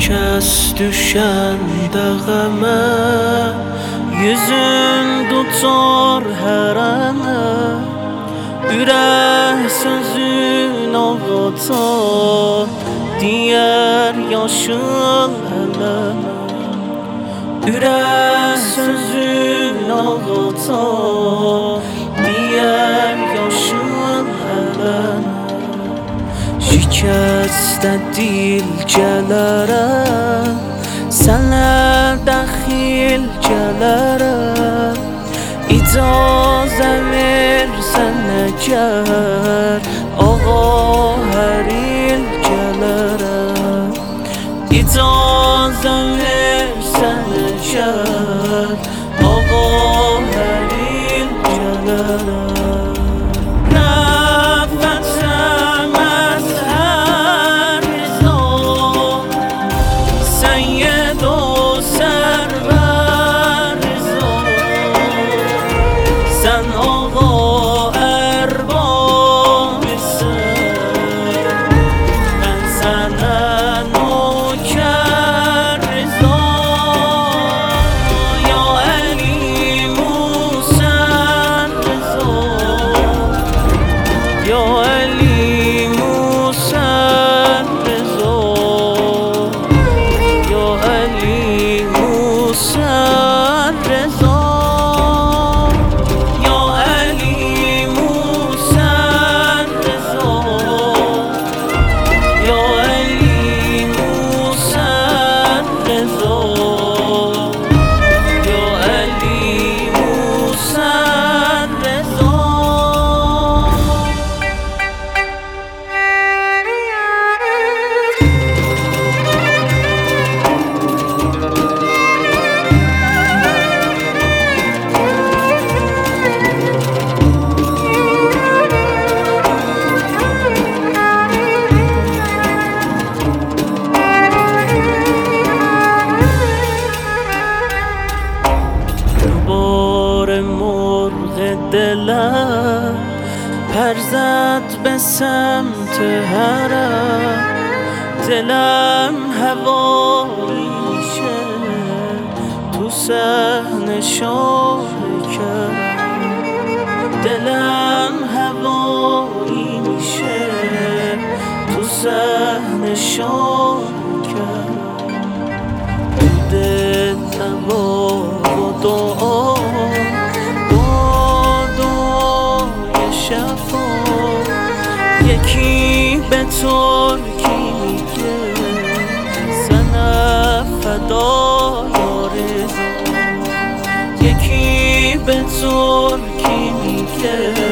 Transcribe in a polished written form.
kez düşende geme, yüzün tutar her ana. Ürək sözün ağatar, diğer yaşıl ələnə. Ürək sözün ağatar, diğer yaşıl ələnə. Şikəstə dil gələrəm, sənə dəxil gələrəm. İcazə versən əgər, ağa hər il gələrəm. İcazə versən əgər, ağa hər il gələrəm. دلم پر زد به سمت حرم، دلم هوایی میشه تو صحن شاهکرم. دلم هوایی میشه تو صحن شاهکرم. دل نوا و دعا یکی به ترکی میگه سنه فدا یارزا. یکی به ترکی میگه